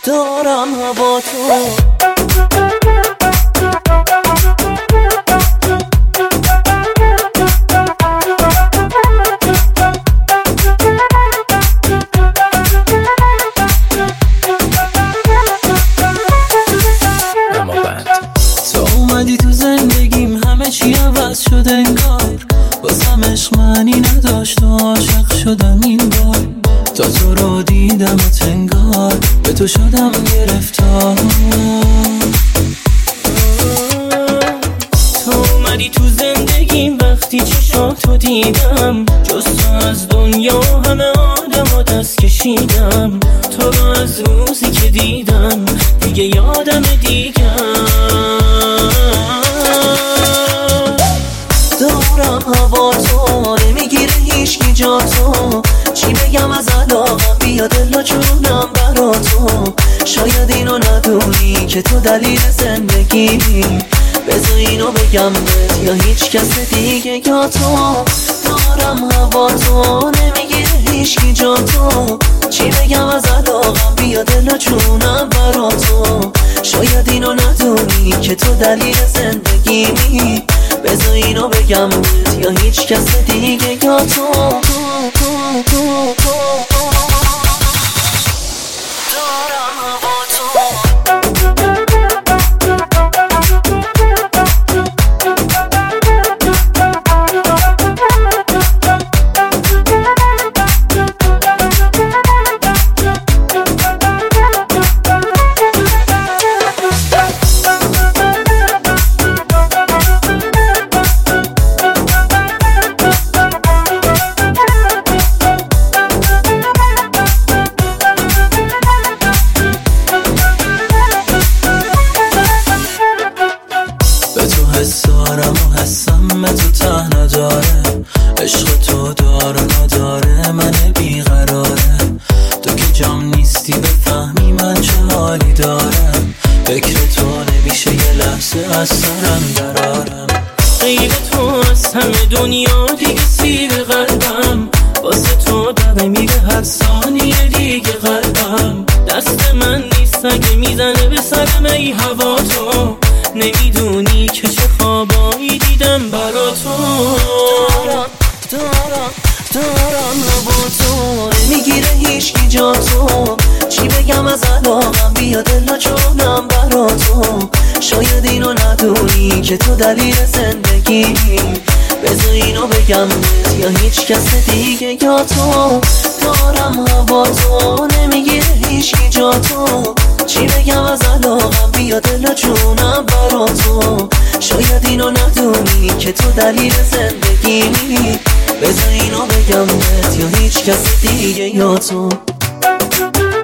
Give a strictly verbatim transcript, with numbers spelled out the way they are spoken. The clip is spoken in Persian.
دارم هوا تو. تو زندگیم همه چی عوض شد انگار، بازم عشق معنی نداشت و عاشق شدم این بار. تا تو رو دیدم و تنگار به تو شدم گرفتار. تو اومدی تو زندگیم وقتی چشاتو دیدم، جز تو از دنیا همه آدم دست کشیدم. تو رو از روزی که دیدم دیگه یادم دیگم. دارم هوا تو، نمیگیره هیچکی جا تو. چی بگم از علاقم، بیا دل و جونم برا تو. شاید اینو ندونی که تو دلیل زندگی، بذار اینو بگم بهت یا هیچ کس دیگه یا تو. دارم هوا تو، نمیگیره هیچکی جا تو. چی بگم از علاقم، بیا دل و جونم برا تو. شاید اینو ندونی که تو دلیل زندگی، بذار اینو بگم بهت یا هیچ کس دیگه یا تو. دارم هوا تو. حسارم و حسم تو ته نداره، عشق تو داره نداره من بیقراره. تو که جام نیستی بفهمی من چه حالی دارم، فکر تو نمیشه یه لحظه از سرم درارم. غیر تو از همه دنیا دیگه سیر قلبم، واسه تو داره میره هر ثانیه دیگه قلبم. دست من نیست اگه میزنه به سرم ای هوا تو. نمیدونی که چه خوابایی دیدم برا تو. دارم دارم دارم هوا تو، نمیگیره هیچکی جا تو. چی بگم از علاقم، بیا دل و جونم برا تو. شاید اینو ندونی که تو دلیل زندگی، بذار اینو بگم بهت یا هیچ کس دیگه یا تو. دارم هوا تو، نمیگیره هیچکی جا تو. چی بگم از علاقم، بیا دل و جونم برا تو. شاید اینو ندونی که تو دلیل زندگی، بذار اینو بگم بهت یا هیچ کس دیگه یا تو.